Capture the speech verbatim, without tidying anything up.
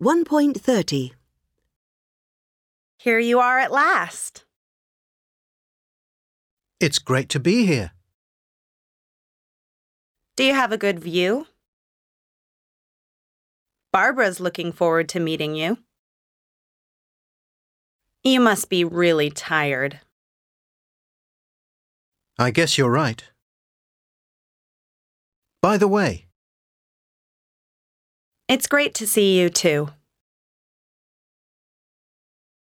one point thirty. Here you are at last. It's great to be here. Do you have a good view? Barbara's looking forward to meeting you. You must be really tired. I guess you're right. By the way, It's great to see you too.